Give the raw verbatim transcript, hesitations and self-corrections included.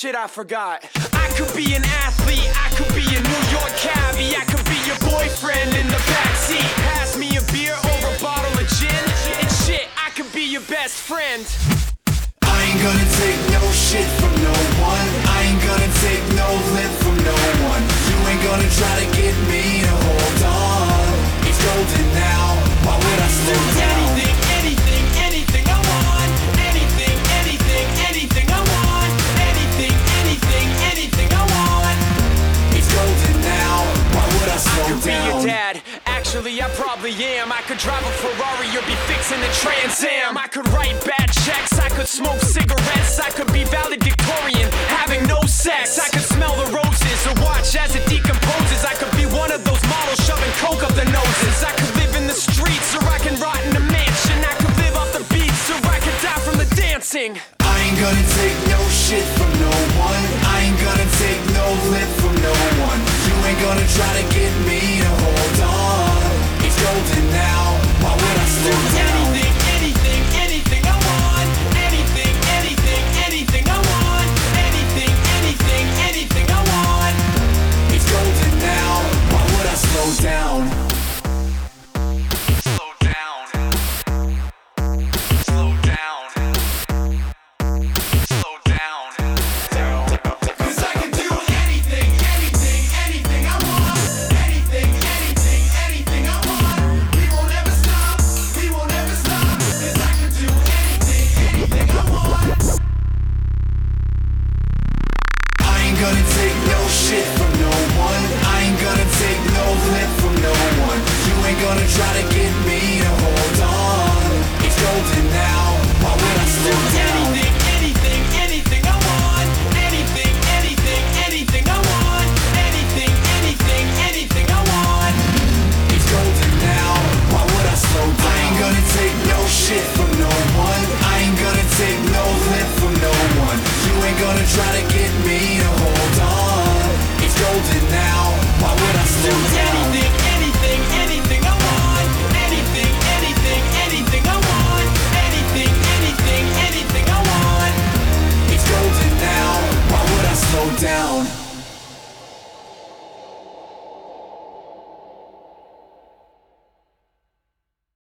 shit I forgot. I could be an athlete, I could be a New York cabbie, I could be your boyfriend in the backseat. Pass me a beer or a bottle of gin, and shit, I could be your best friend. I ain't gonna take no shit from no one. I ain't gonna take no lip from no one. You ain't gonna try to get me to hold on. It's golden now, why would I slow down? Anything, anything, anything I want. Anything, anything, anything I want. Anything, anything, anything I want. It's golden now, why would I slow I could down? be your dad, actually I probably am. I could drive a Ferrari or be fixing a Trans Am. I could write bad checks, I could smoke cigarettes, I could be valedictorian, having no sex. I could smell the roses or watch as it decomposes. I could be one of those models shoving coke up their noses. I could live in the streets or I can rot in a mansion. I could live off the beats or I could die from the dancing. I ain't gonna take no shit from no one. I ain't gonna take no lip from no one. You ain't gonna try to get me to hold on. It's golden now, why would I slow down? Anything, anything, anything I want. Anything, anything, anything I want. Anything, anything, anything I want. It's golden now, why would I slow down? Slow down. Slow down. Slow down. Cause I can do anything, anything, anything I want. Anything, anything, anything I want. We won't ever stop, we won't ever stop. Cause I can do anything, anything I want. I ain't gonna take no shit from no one. I ain't gonna take no lip from no one. You ain't gonna try to get me to hold on. It's golden now, why would I slow down? Anything, anything, anything I want. Anything, anything, anything I want. Anything, anything, anything I want. It's golden now, why would I slow down? I ain't gonna take no shit from no one. I ain't gonna take no lip from no one. You ain't gonna try to get